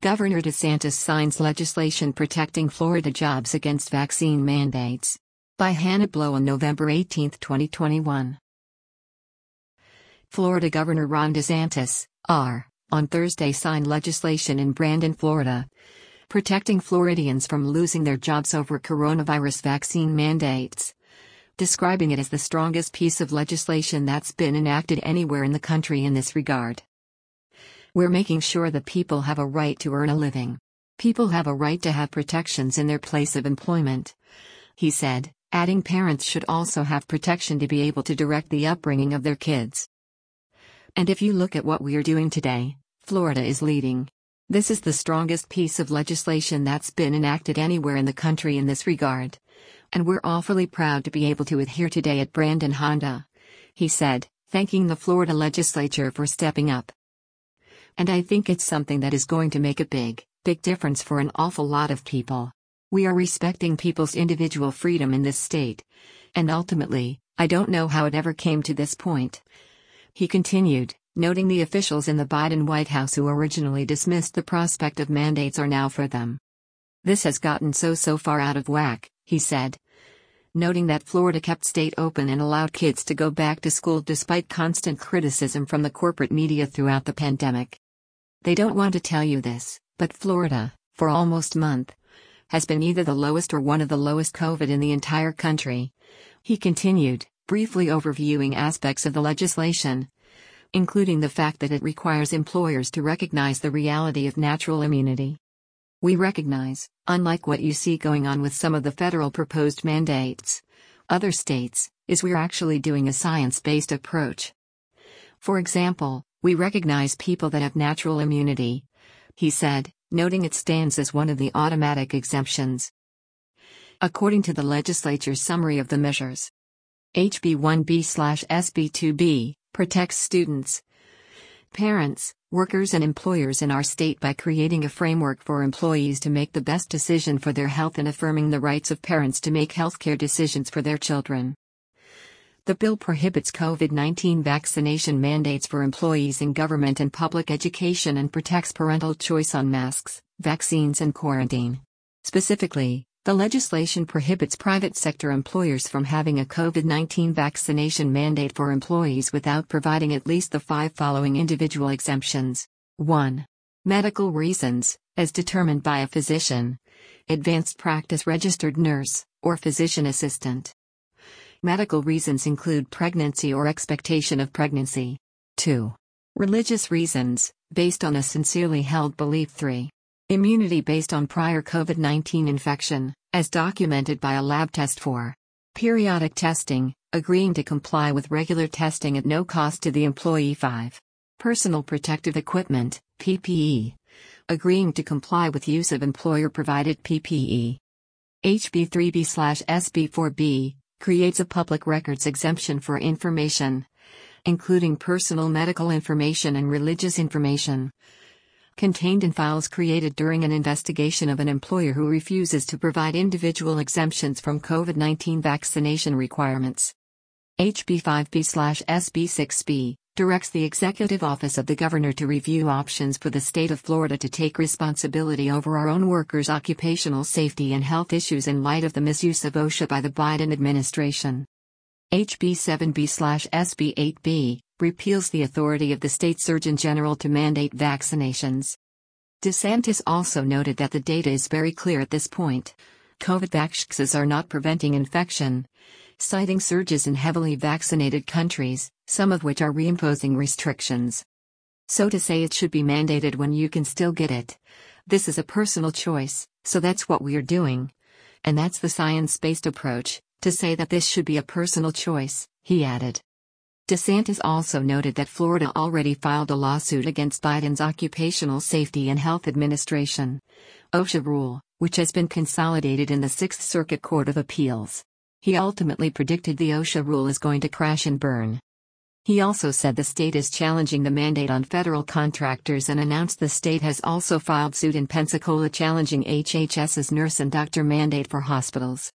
Governor DeSantis signs legislation protecting Florida jobs against vaccine mandates. By Hannah Blow on November 18, 2021. Florida Governor Ron DeSantis, R., on Thursday signed legislation in Brandon, Florida, protecting Floridians from losing their jobs over coronavirus vaccine mandates, describing it as the strongest piece of legislation that's been enacted anywhere in the country in this regard. We're making sure that people have a right to earn a living. People have a right to have protections in their place of employment, he said, adding parents should also have protection to be able to direct the upbringing of their kids. And if you look at what we are doing today, Florida is leading. This is the strongest piece of legislation that's been enacted anywhere in the country in this regard. And we're awfully proud to be able to adhere today at Brandon Honda, he said, thanking the Florida legislature for stepping up. And I think it's something that is going to make a big difference for an awful lot of people. We are respecting people's individual freedom in this state. And ultimately, I don't know how it ever came to this point. He continued, noting the officials in the Biden White House who originally dismissed the prospect of mandates are now for them. This has gotten so far out of whack, he said, noting that Florida kept state open and allowed kids to go back to school despite constant criticism from the corporate media throughout the pandemic. They don't want to tell you this, but Florida, for almost a month, has been either the lowest or one of the lowest COVID in the entire country. He continued, briefly overviewing aspects of the legislation, including the fact that it requires employers to recognize the reality of natural immunity. We recognize, unlike what you see going on with some of the federal proposed mandates, other states, is we're actually doing a science-based approach. For example, we recognize people that have natural immunity, he said, noting it stands as one of the automatic exemptions. According to the legislature's summary of the measures, HB 1B/SB 2B protects students, parents, workers and employers in our state by creating a framework for employees to make the best decision for their health and affirming the rights of parents to make healthcare decisions for their children. The bill prohibits COVID-19 vaccination mandates for employees in government and public education and protects parental choice on masks, vaccines and quarantine. Specifically, the legislation prohibits private sector employers from having a COVID-19 vaccination mandate for employees without providing at least the 5 following individual exemptions. 1. Medical reasons, as determined by a physician, advanced practice registered nurse, or physician assistant. Medical reasons include pregnancy or expectation of pregnancy. 2. Religious reasons, based on a sincerely held belief. 3. Immunity based on prior COVID-19 infection, as documented by a lab test. 4. Periodic testing, agreeing to comply with regular testing at no cost to the employee. 5. Personal protective equipment, PPE, agreeing to comply with use of employer-provided PPE. HB 3B/SB 4B, creates a public records exemption for information, including personal medical information and religious information, contained in files created during an investigation of an employer who refuses to provide individual exemptions from COVID-19 vaccination requirements. HB 5B/SB 6B, directs the Executive Office of the Governor to review options for the state of Florida to take responsibility over our own workers' occupational safety and health issues in light of the misuse of OSHA by the Biden administration. HB 7B/SB 8B, repeals the authority of the state Surgeon General to mandate vaccinations. DeSantis also noted that the data is very clear at this point. COVID vaccines are not preventing infection, citing surges in heavily vaccinated countries, some of which are reimposing restrictions. So to say it should be mandated when you can still get it, this is a personal choice, so that's what we are doing. And that's the science-based approach, to say that this should be a personal choice, he added. DeSantis also noted that Florida already filed a lawsuit against Biden's Occupational Safety and Health Administration, OSHA rule, which has been consolidated in the Sixth Circuit Court of Appeals. He ultimately predicted the OSHA rule is going to crash and burn. He also said the state is challenging the mandate on federal contractors and announced the state has also filed suit in Pensacola challenging HHS's nurse and doctor mandate for hospitals.